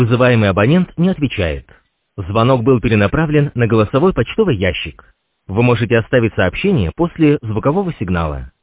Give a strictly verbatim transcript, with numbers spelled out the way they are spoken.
Вызываемый абонент не отвечает. Звонок был перенаправлен на голосовой почтовый ящик. Вы можете оставить сообщение после звукового сигнала.